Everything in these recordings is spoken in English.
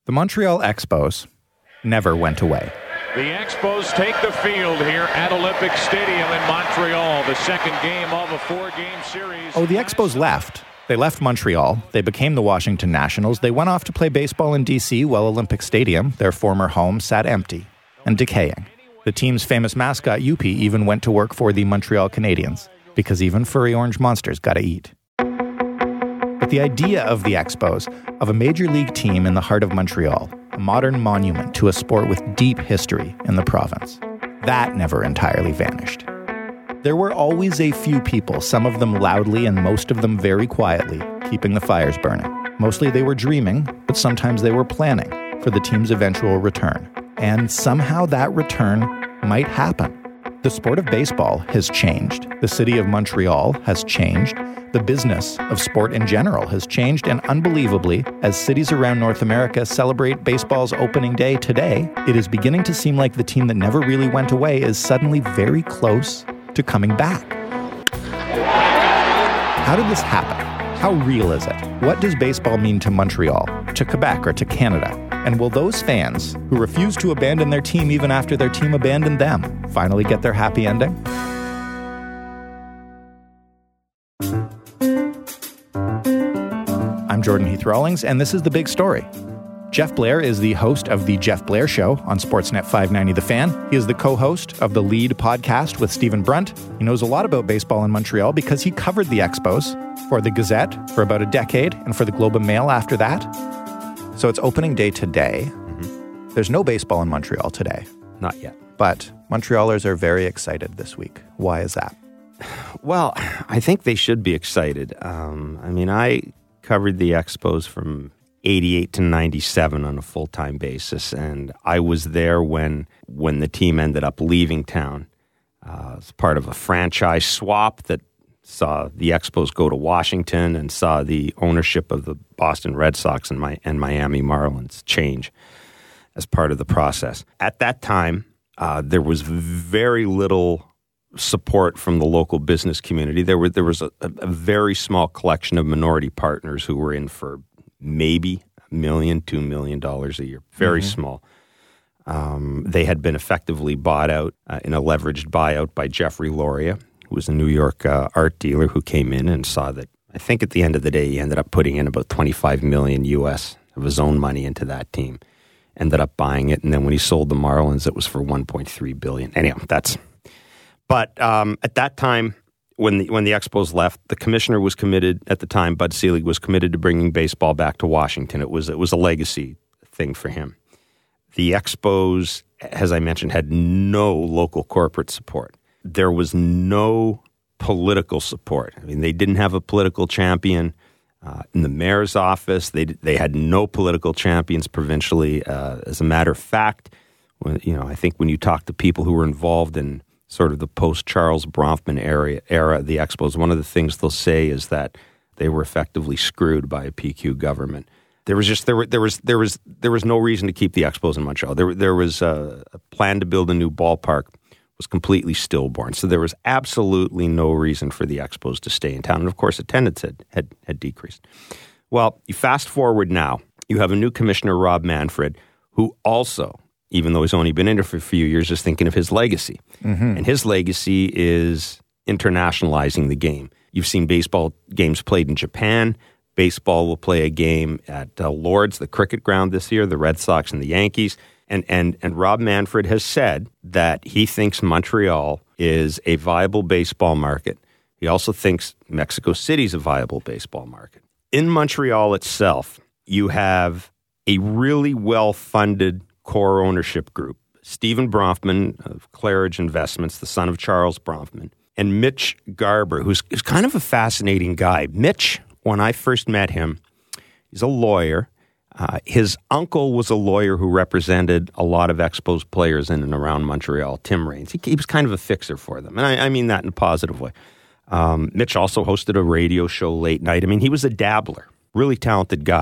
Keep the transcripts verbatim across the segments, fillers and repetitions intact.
The Montreal Expos never went away. The Expos take the field here at Olympic Stadium in Montreal, the second game of a four-game series. Oh, the Expos left. They left Montreal. They became the Washington Nationals. They went off to play baseball in D C while Olympic Stadium, their former home, sat empty and decaying. The team's famous mascot, Youppi, even went to work for the Montreal Canadiens, because even furry orange monsters gotta eat. But the idea of the Expos, of a major league team in the heart of Montreal, a modern monument to a sport with deep history in the province, that never entirely vanished. There were always a few people, some of them loudly and most of them very quietly, keeping the fires burning. Mostly they were dreaming, but sometimes they were planning for the team's eventual return. And somehow that return might happen. The sport of baseball has changed. The city of Montreal has changed. The business of sport in general has changed, and unbelievably, as cities around North America celebrate baseball's opening day today, it is beginning to seem like the team that never really went away is suddenly very close to coming back. How did this happen? How real is it? What does baseball mean to Montreal, to Quebec, or to Canada? And will those fans who refuse to abandon their team even after their team abandoned them finally get their happy ending? I'm Jordan Heath Rawlings, and this is The Big Story. Jeff Blair is the host of The Jeff Blair Show on Sportsnet five ninety The Fan. He is the co-host of the Lead podcast with Stephen Brunt. He knows a lot about baseball in Montreal because he covered the Expos for the Gazette for about a decade and for the Globe and Mail after that. So it's opening day today. Mm-hmm. There's no baseball in Montreal today. Not yet. But Montrealers are very excited this week. Why is that? Well, I think they should be excited. Um, I mean, I covered the Expos from eighty-eight to ninety-seven on a full-time basis, and I was there when when the team ended up leaving town. Uh, as part of a franchise swap that saw the Expos go to Washington and saw the ownership of the Boston Red Sox and, my, and Miami Marlins change as part of the process. At that time, uh, there was very little support from the local business community. There were there was a, a very small collection of minority partners who were in for maybe a million, two million dollars a year. Very mm-hmm. small. Um, they had been effectively bought out uh, in a leveraged buyout by Jeffrey Loria, who was a New York uh, art dealer who came in and saw that. I think at the end of the day, he ended up putting in about twenty-five million U S of his own money into that team. Ended up buying it, and then when he sold the Marlins, it was for one point three billion dollars. Anyhow, that's. But um, at that time, when the when the Expos left, the commissioner was committed at the time. Bud Selig was committed to bringing baseball back to Washington. It was it was a legacy thing for him. The Expos, as I mentioned, had no local corporate support. There was no political support. I mean, they didn't have a political champion uh, in the mayor's office. They they had no political champions provincially. Uh, as a matter of fact, when, you know, I think when you talk to people who were involved in sort of the post-Charles Bronfman era, era, the Expos, one of the things they'll say is that they were effectively screwed by a P Q government. There was just there were there was there was there was no reason to keep the Expos in Montreal. There there was a, a plan to build a new ballpark was completely stillborn. So there was absolutely no reason for the Expos to stay in town. And of course, attendance had had, had decreased. Well, you fast forward now, you have a new commissioner, Rob Manfred, who also, even though he's only been in it for a few years, is thinking of his legacy. Mm-hmm. And his legacy is internationalizing the game. You've seen baseball games played in Japan. Baseball will play a game at uh, Lord's, the cricket ground this year, the Red Sox and the Yankees. And, and, and Rob Manfred has said that he thinks Montreal is a viable baseball market. He also thinks Mexico City is a viable baseball market. In Montreal itself, you have a really well-funded core ownership group. Stephen Bronfman of Claridge Investments, the son of Charles Bronfman, and Mitch Garber, who's, who's kind of a fascinating guy. Mitch, when I first met him, he's a lawyer. Uh, his uncle was a lawyer who represented a lot of Expos players in and around Montreal, Tim Raines. He, he was kind of a fixer for them, and I, I mean that in a positive way. Um, Mitch also hosted a radio show late night. I mean, he was a dabbler, really talented guy.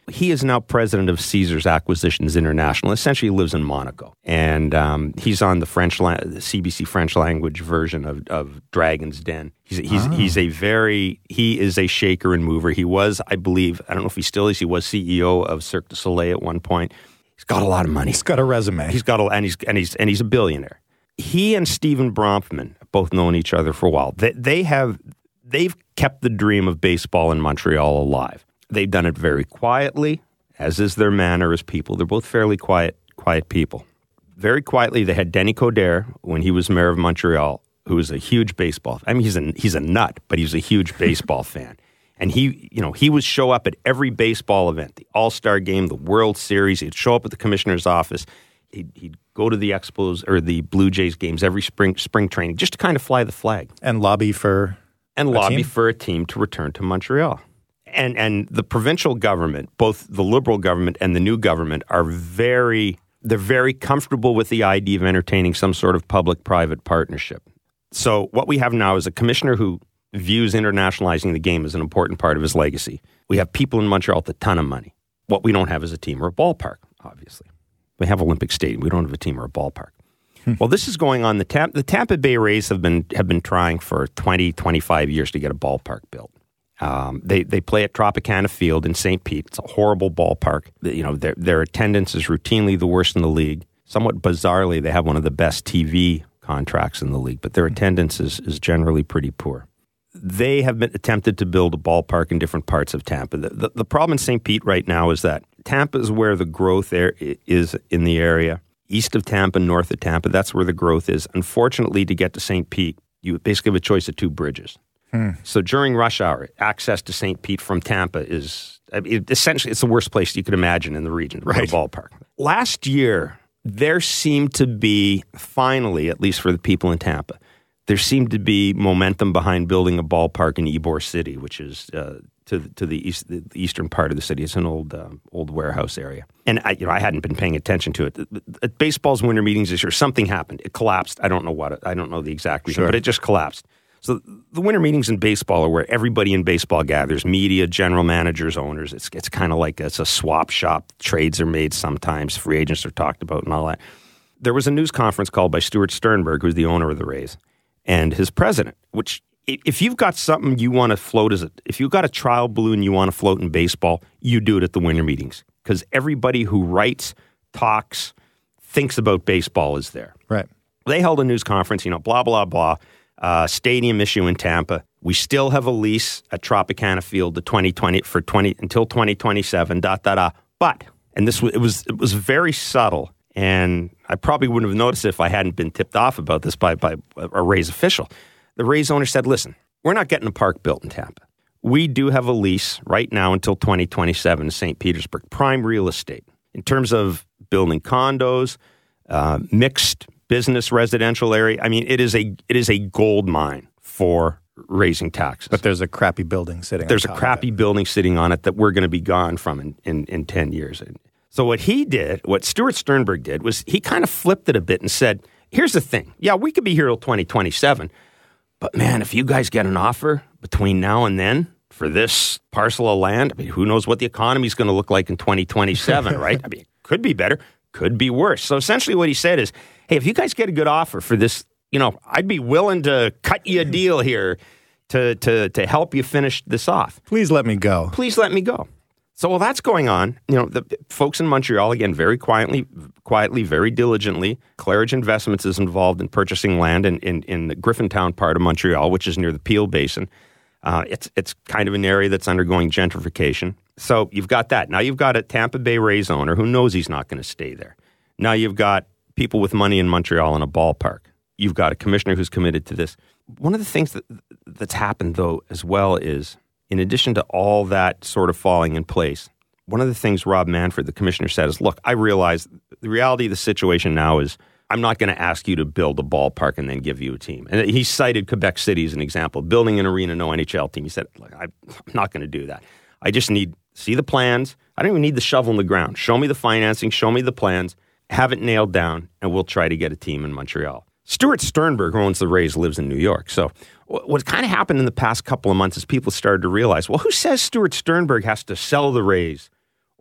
He is now president of Caesars Acquisitions International. Essentially, he lives in Monaco. And um, he's on the French, la- the C B C French language version of, of Dragon's Den. He's, he's, oh. he's a very, he is a shaker and mover. He was, I believe, I don't know if he still is, he was C E O of Cirque du Soleil at one point. He's got a lot of money. He's got a resume. He's got a, and he's, and he's, and he's a billionaire. He and Stephen Bronfman have both known each other for a while. They, they have, they've kept the dream of baseball in Montreal alive. They've done it very quietly, as is their manner as people. They're both fairly quiet, quiet people. Very quietly, they had Denny Coderre when he was mayor of Montreal, who was a huge baseball. I mean, he's a he's a nut, but he's a huge baseball fan. And he, you know, he would show up at every baseball event, the All-Star Game, the World Series. He'd show up at the commissioner's office. He'd, he'd go to the Expos or the Blue Jays games every spring spring training, just to kind of fly the flag and lobby for and a lobby team? for a team to return to Montreal. And and the provincial government, both the Liberal government and the new government, are very, they're very comfortable with the idea of entertaining some sort of public-private partnership. So what we have now is a commissioner who views internationalizing the game as an important part of his legacy. We have people in Montreal with a ton of money. What we don't have is a team or a ballpark, obviously. We have Olympic Stadium. We don't have a team or a ballpark. Hmm. Well, this is going on. The, Tam- the Tampa Bay Rays have been have been trying for twenty, twenty-five years to get a ballpark built. Um, they they play at Tropicana Field in Saint Pete. It's a horrible ballpark. You know, their their attendance is routinely the worst in the league. Somewhat bizarrely, they have one of the best T V contracts in the league, but their attendance is is generally pretty poor. They have been attempted to build a ballpark in different parts of Tampa. The, the, the problem in Saint Pete right now is that Tampa is where the growth there is in the area. East of Tampa, north of Tampa, that's where the growth is. Unfortunately, to get to Saint Pete, you basically have a choice of two bridges. Hmm. So during rush hour, access to Saint Pete from Tampa is I mean, it, essentially it's the worst place you could imagine in the region, right? The ballpark. Last year, there seemed to be finally, at least for the people in Tampa, there seemed to be momentum behind building a ballpark in Ybor City, which is uh, to to the east, the eastern part of the city. It's an old uh, old warehouse area, and I, you know I hadn't been paying attention to it. At baseball's winter meetings this year, something happened. It collapsed. I don't know what. It, I don't know the exact reason, sure. but it just collapsed. So the winter meetings in baseball are where everybody in baseball gathers, media, general managers, owners. It's it's kind of like it's a swap shop. Trades are made sometimes. Free agents are talked about and all that. There was a news conference called by Stuart Sternberg, who's the owner of the Rays, and his president, which if you've got something you want to float as a, if you've got a trial balloon you want to float in baseball, you do it at the winter meetings because everybody who writes, talks, thinks about baseball is there. Right. They held a news conference, you know, blah, blah, blah. Uh, stadium issue in Tampa. We still have a lease at Tropicana Field to twenty twenty for twenty until twenty twenty-seven. Dot dot dot. But and this was it was it was very subtle, and I probably wouldn't have noticed it if I hadn't been tipped off about this by by a Rays official. The Rays owner said, "Listen, we're not getting a park built in Tampa. We do have a lease right now until twenty twenty-seven in Saint Petersburg, prime real estate in terms of building condos, uh, mixed." Business, residential area. I mean, it is a it is a gold mine for raising taxes. But there's a crappy building sitting There's on a top crappy of it. building sitting on it that we're going to be gone from in, in, in ten years. So what he did, what Stuart Sternberg did, was he kind of flipped it a bit and said, here's the thing. Yeah, we could be here till twenty twenty-seven. But man, if you guys get an offer between now and then for this parcel of land, I mean, who knows what the economy is going to look like in twenty twenty-seven, right? I mean, it could be better, could be worse. So essentially what he said is, hey, if you guys get a good offer for this, you know, I'd be willing to cut you a deal here to to to help you finish this off. Please let me go. Please let me go. So while that's going on, you know, the folks in Montreal, again, very quietly, quietly, very diligently, Claridge Investments is involved in purchasing land in, in, in the Griffintown part of Montreal, which is near the Peel Basin. Uh, it's it's kind of an area that's undergoing gentrification. So you've got that. Now you've got a Tampa Bay Rays owner who knows he's not going to stay there. Now you've got people with money in Montreal in a ballpark. You've got a commissioner who's committed to this. One of the things that that's happened, though, as well is, in addition to all that sort of falling in place, one of the things Rob Manfred, the commissioner, said is, look, I realize the reality of the situation now is I'm not going to ask you to build a ballpark and then give you a team. And he cited Quebec City as an example, building an arena, no N H L team. He said, look, I'm not going to do that. I just need see the plans. I don't even need the shovel in the ground. Show me the financing. Show me the plans. Have it nailed down, and we'll try to get a team in Montreal. Stuart Sternberg, who owns the Rays, lives in New York. So what kind of happened in the past couple of months is people started to realize, well, who says Stuart Sternberg has to sell the Rays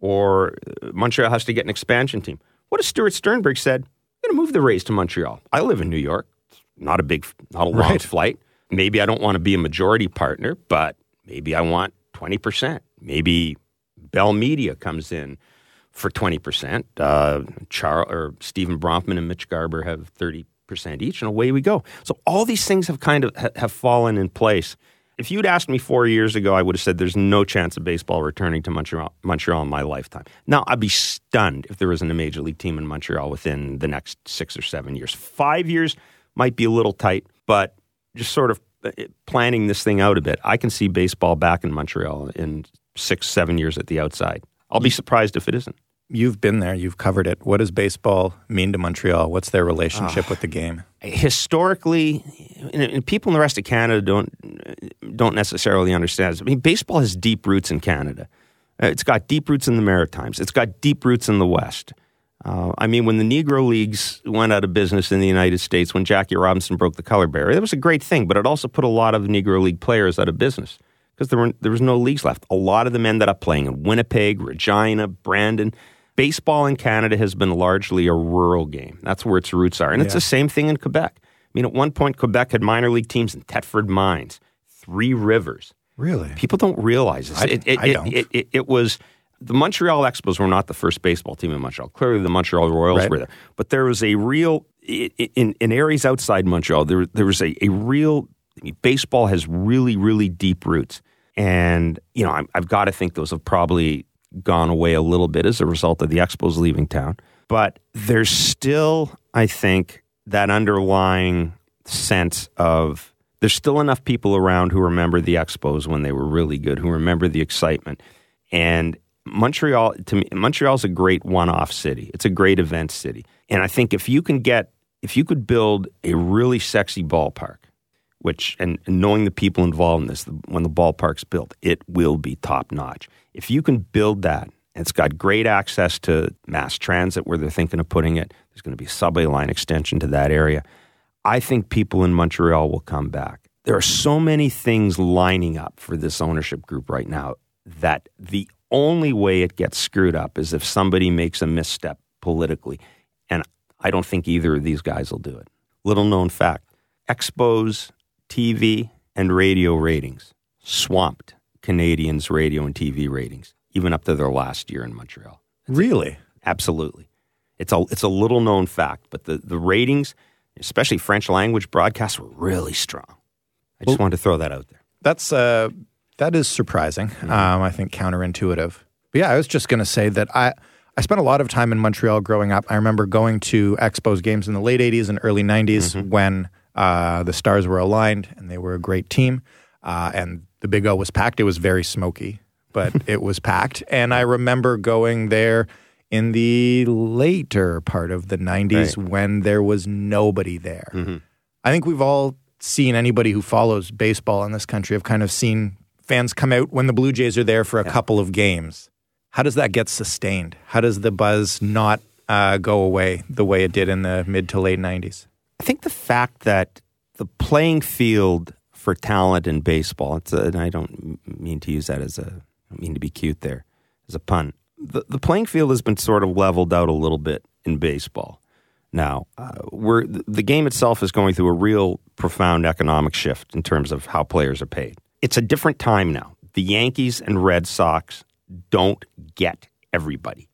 or Montreal has to get an expansion team. What if Stuart Sternberg said, I'm going to move the Rays to Montreal? I live in New York. It's not a big, not a long Right. flight. Maybe I don't want to be a majority partner, but maybe I want twenty percent. Maybe Bell Media comes in for twenty percent. Uh, Charles or Stephen Bronfman and Mitch Garber have thirty percent each, and away we go. So all these things have kind of ha- have fallen in place. If you'd asked me four years ago, I would have said there's no chance of baseball returning to Montreal, Montreal in my lifetime. Now, I'd be stunned if there isn't a major league team in Montreal within the next six or seven years. Five years might be a little tight, but just sort of planning this thing out a bit, I can see baseball back in Montreal in six, seven years at the outside. I'll be surprised if it isn't. You've been there. You've covered it. What does baseball mean to Montreal? What's their relationship uh, with the game? Historically, and, and people in the rest of Canada don't don't necessarily understand. I mean, baseball has deep roots in Canada. It's got deep roots in the Maritimes. It's got deep roots in the West. Uh, I mean, when the Negro Leagues went out of business in the United States, when Jackie Robinson broke the color barrier, that was a great thing, but it also put a lot of Negro League players out of business because there, were, there was no leagues left. A lot of them ended up playing in Winnipeg, Regina, Brandon. Baseball in Canada has been largely a rural game. That's where its roots are. And it's yeah. the same thing in Quebec. I mean, at one point, Quebec had minor league teams in Thetford Mines, Three Rivers. Really? People don't realize this. I, it, it, I don't. It, it, it was... The Montreal Expos were not the first baseball team in Montreal. Clearly, the Montreal Royals right. were there. But there was a real... In, in areas outside Montreal, there, there was a, a real... I mean, baseball has really, really deep roots. And, you know, I'm, I've got to think those have probably gone away a little bit as a result of the Expos leaving town. But there's still, I think, that underlying sense of... There's still enough people around who remember the Expos when they were really good, who remember the excitement. And... Montreal, to me, Montreal's a great one-off city. It's a great event city. And I think if you can get, if you could build a really sexy ballpark, which, and, and knowing the people involved in this, the, when the ballpark's built, it will be top-notch. If you can build that, and it's got great access to mass transit where they're thinking of putting it, there's going to be a subway line extension to that area, I think people in Montreal will come back. There are so many things lining up for this ownership group right now that the only way it gets screwed up is if somebody makes a misstep politically. And I don't think either of these guys will do it. Little known fact, Expos, T V, and radio ratings swamped Canadians' radio and T V ratings, even up to their last year in Montreal. Really? Absolutely. It's a, it's a little known fact, but the, the ratings, especially French language broadcasts, were really strong. I just Well, wanted to throw that out there. That's... Uh... That is surprising. Mm-hmm. Um, I think counterintuitive. But yeah, I was just going to say that I, I spent a lot of time in Montreal growing up. I remember going to Expos games in the late eighties and early nineties mm-hmm. when uh, the stars were aligned and they were a great team. Uh, and the Big O was packed. It was very smoky, but it was packed. And I remember going there in the later part of the nineties right. when there was nobody there. Mm-hmm. I think we've all seen, anybody who follows baseball in this country have kind of seen fans come out when the Blue Jays are there for a yeah. couple of games. How does that get sustained? How does the buzz not uh, go away the way it did in the mid to late nineties? I think the fact that the playing field for talent in baseball, it's a, and I don't mean to use that as a, I don't mean to be cute there, as a pun. The, the playing field has been sort of leveled out a little bit in baseball. Now, uh, we're, the game itself is going through a real profound economic shift in terms of how players are paid. It's a different time now. The Yankees and Red Sox don't get everybody.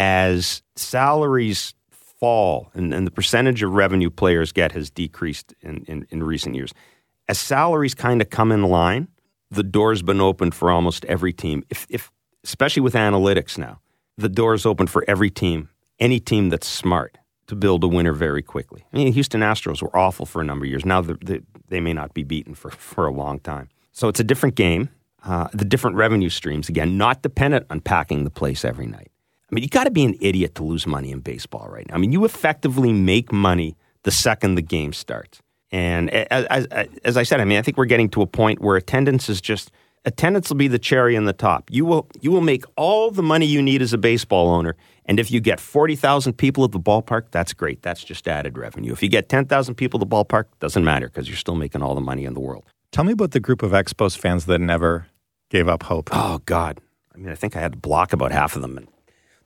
As salaries fall and, and the percentage of revenue players get has decreased in, in, in recent years, as salaries kind of come in line, the door's been opened for almost every team. If, if especially with analytics now, the door's open for every team, any team that's smart, to build a winner very quickly. I mean, Houston Astros were awful for a number of years. Now they, they may not be beaten for, for a long time. So it's a different game, uh, the different revenue streams, again, not dependent on packing the place every night. I mean, you got to be an idiot to lose money in baseball right now. I mean, you effectively make money the second the game starts. And as, as, as I said, I mean, I think we're getting to a point where attendance is just, attendance will be the cherry on the top. You will, you will make all the money you need as a baseball owner. And if you get forty thousand people at the ballpark, that's great. That's just added revenue. If you get ten thousand people at the ballpark, doesn't matter because you're still making all the money in the world. Tell me about the group of Expos fans that never gave up hope. Oh, God. I mean, I think I had to block about half of them. And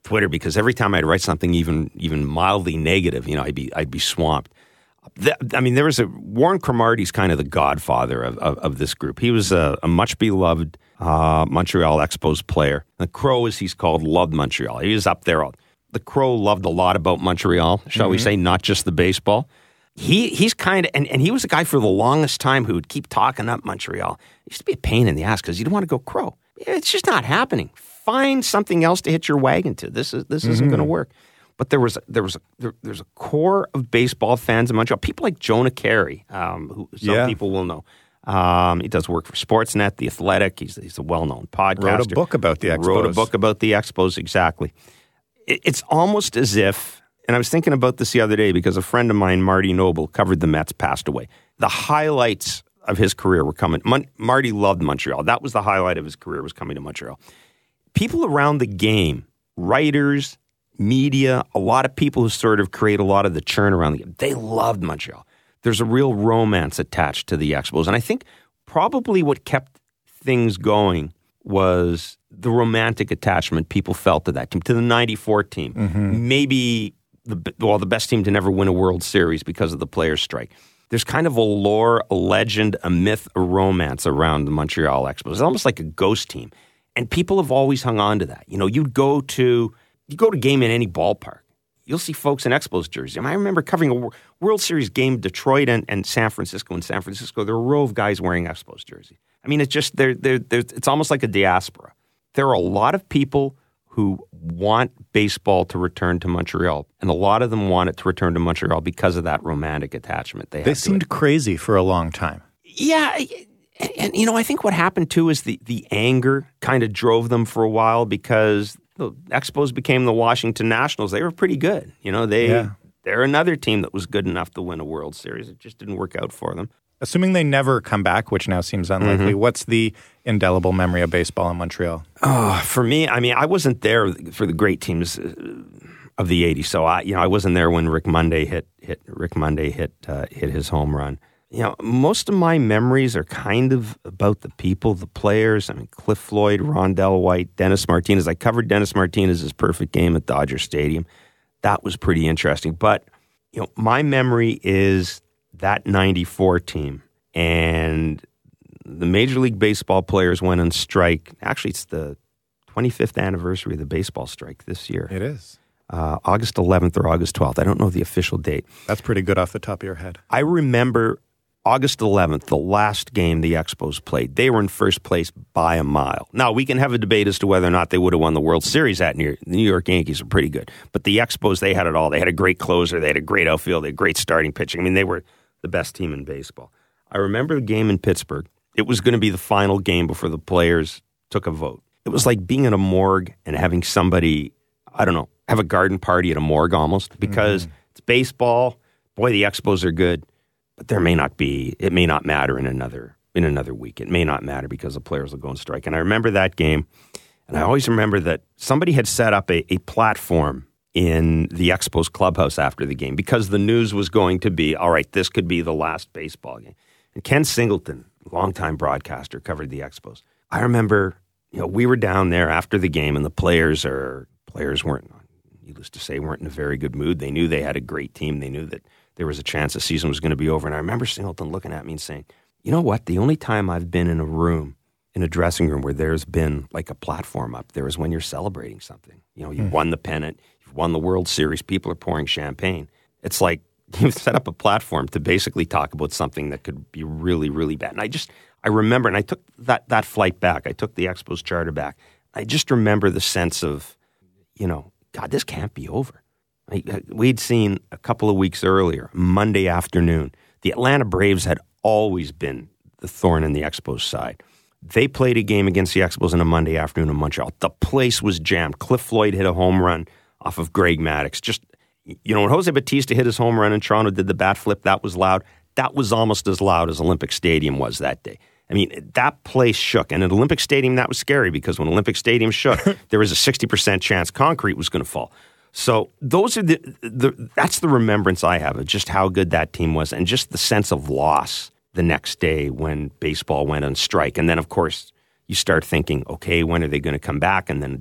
Twitter because every time I'd write something even even mildly negative, you know, I'd be I'd be swamped. The, I mean, there was a Warren Cromartie's kind of the godfather of, of, of this group. He was a, a much beloved uh, Montreal Expos player. The Crow, as he's called, loved Montreal. He was up there. All, the Crow loved a lot about Montreal, shall mm-hmm. we say, not just the baseball. He he's kind of, and, and he was a guy for the longest time who would keep talking up Montreal. It used to be a pain in the ass because you didn't want to go Crow. It's just not happening. Find something else to hitch your wagon to. This is this isn't mm-hmm. going to work. But there was there was a, there, there's a core of baseball fans in Montreal. People like Jonah Carey, um, who some yeah. people will know. Um, he does work for Sportsnet, The Athletic. He's he's a well-known podcaster. Wrote a book about the Expos. Wrote a book about the Expos, exactly. It, it's almost as if, and I was thinking about this the other day because a friend of mine, Marty Noble, covered the Mets, passed away. The highlights of his career were coming. Mon- Marty loved Montreal. That was the highlight of his career, was coming to Montreal. People around the game, writers, media, a lot of people who sort of create a lot of the churn around the game, they loved Montreal. There's a real romance attached to the Expos. And I think probably what kept things going was the romantic attachment people felt to that team, to the ninety-four team. Mm-hmm. Maybe, the well, the best team to never win a World Series because of the players' strike. There's kind of a lore, a legend, a myth, a romance around the Montreal Expos. It's almost like a ghost team. And people have always hung on to that. You know, you'd go to you go to a game in any ballpark, you'll see folks in Expos jerseys. I mean, I remember covering a World Series game, Detroit and, and San Francisco. In San Francisco, there were a row of guys wearing Expos jerseys. I mean, it's just they're, they're, they're, it's almost like a diaspora. There are a lot of people who want baseball to return to Montreal, and a lot of them want it to return to Montreal because of that romantic attachment they have. They seemed crazy for a long time. Yeah. And, and, you know, I think what happened, too, is the, the anger kind of drove them for a while because the Expos became the Washington Nationals. They were pretty good. You know, they, yeah. they're another team that was good enough to win a World Series. It just didn't work out for them. Assuming they never come back, which now seems unlikely, mm-hmm. what's the indelible memory of baseball in Montreal? Oh, for me, I mean, I wasn't there for the great teams of the eighties. So I, you know, I wasn't there when Rick Monday hit hit Rick Monday hit uh, hit his home run. You know, most of my memories are kind of about the people, the players. I mean, Cliff Floyd, Rondell White, Dennis Martinez. I covered Dennis Martinez's perfect game at Dodger Stadium. That was pretty interesting. But, you know, my memory is that ninety-four team. And the Major League Baseball players went on strike. Actually, it's the twenty-fifth anniversary of the baseball strike this year. It is. Uh, August eleventh or August twelfth. I don't know the official date. That's pretty good off the top of your head. I remember August eleventh, the last game the Expos played. They were in first place by a mile. Now, we can have a debate as to whether or not they would have won the World Series that year. The New York Yankees are pretty good. But the Expos, they had it all. They had a great closer. They had a great outfield. They had great starting pitching. I mean, they were the best team in baseball. I remember the game in Pittsburgh. It was going to be the final game before the players took a vote. It was like being in a morgue and having somebody, I don't know, have a garden party at a morgue almost, because mm-hmm. it's baseball. Boy, the Expos are good. But there may not be, it may not matter in another in another week. It may not matter because the players will go on strike. And I remember that game, and I always remember that somebody had set up a, a platform in the Expos clubhouse after the game because the news was going to be, all right, this could be the last baseball game. And Ken Singleton, longtime broadcaster, covered the Expos. I remember, you know, we were down there after the game, and the players are players weren't, needless to say, weren't in a very good mood. They knew they had a great team. They knew that there was a chance the season was going to be over. And I remember Singleton looking at me and saying, you know what? The only time I've been in a room, in a dressing room where there's been like a platform up there is when you're celebrating something. You know, you've mm. won the pennant, you've won the World Series, people are pouring champagne. It's like you've set up a platform to basically talk about something that could be really, really bad. And I just, I remember, and I took that, that flight back. I took the Expos charter back. I just remember the sense of, you know, God, this can't be over. I, we'd seen a couple of weeks earlier, Monday afternoon, the Atlanta Braves had always been the thorn in the Expos' side. They played a game against the Expos on a Monday afternoon in Montreal. The place was jammed. Cliff Floyd hit a home run off of Greg Maddux. Just, you know, when Jose Bautista hit his home run in Toronto, did the bat flip, that was loud. That was almost as loud as Olympic Stadium was that day. I mean, that place shook. And at Olympic Stadium, that was scary because when Olympic Stadium shook, there was a sixty percent chance concrete was going to fall. So those are the, the that's the remembrance I have of just how good that team was and just the sense of loss the next day when baseball went on strike. And then, of course, you start thinking, okay, when are they going to come back? And then a day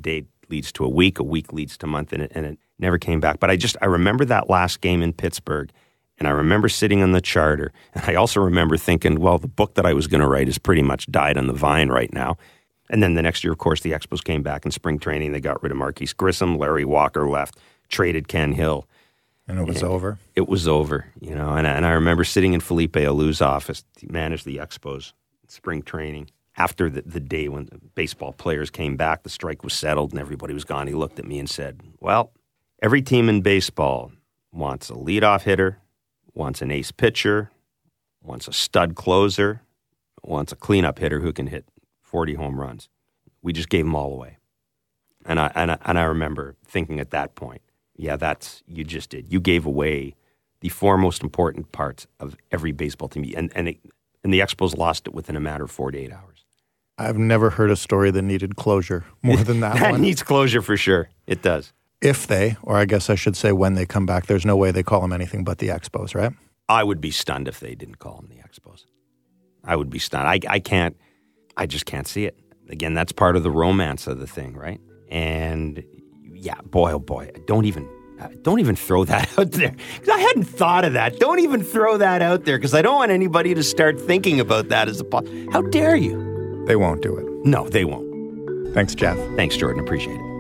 leads to a week, a week leads to a month, and it, and it never came back. But I just, I remember that last game in Pittsburgh, and I remember sitting on the charter, and I also remember thinking, well, the book that I was going to write has pretty much died on the vine right now. And then the next year, of course, the Expos came back in spring training. They got rid of Marquise Grissom, Larry Walker left, traded Ken Hill. And it was and over? It was over, you know. And, and I remember sitting in Felipe Alou's office. He managed the Expos spring training. After the, the day when the baseball players came back, the strike was settled and everybody was gone. He looked at me and said, well, every team in baseball wants a leadoff hitter, wants an ace pitcher, wants a stud closer, wants a cleanup hitter who can hit forty home runs. We just gave them all away. And I, and I, and I remember thinking at that point, yeah, that's, you just did. You gave away the four most important parts of every baseball team. And, and, it, and the Expos lost it within a matter of forty-eight hours. I've never heard a story that needed closure more than that, that one. That needs closure for sure. It does. If they, or I guess I should say when they come back, there's no way they call them anything but the Expos, right? I would be stunned if they didn't call them the Expos. I would be stunned. I, I can't, I just can't see it. Again, that's part of the romance of the thing, right? And yeah, boy, oh boy, don't even, don't even throw that out there. Because I hadn't thought of that. Don't even throw that out there because I don't want anybody to start thinking about that as a, po- how dare you? They won't do it. No, they won't. Thanks, Jeff. Thanks, Jordan. Appreciate it.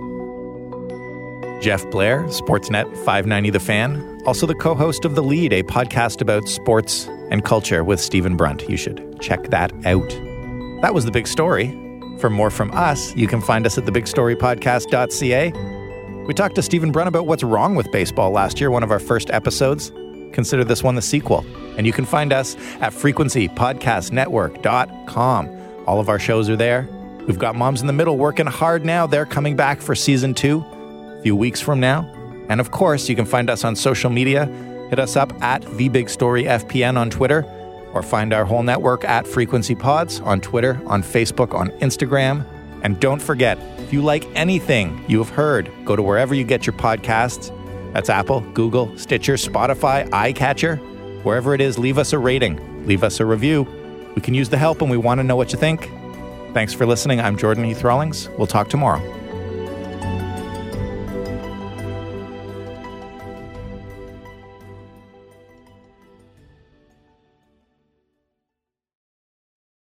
Jeff Blair, Sportsnet five ninety The Fan, also the co-host of The Lead, a podcast about sports and culture with Stephen Brunt. You should check that out. That was The Big Story. For more from us, you can find us at the big story podcast dot c a. We talked to Stephen Brunt about what's wrong with baseball last year, one of our first episodes. Consider this one the sequel. And you can find us at frequency podcast network dot com. All of our shows are there. We've got Moms in the Middle working hard now. They're coming back for season two a few weeks from now. And of course, you can find us on social media. Hit us up at The Big Story F P N on Twitter, or find our whole network at Frequency Pods on Twitter, on Facebook, on Instagram. And don't forget, if you like anything you have heard, go to wherever you get your podcasts. That's Apple, Google, Stitcher, Spotify, iCatcher. Wherever it is, leave us a rating. Leave us a review. We can use the help and we want to know what you think. Thanks for listening. I'm Jordan Heath Rawlings. We'll talk tomorrow.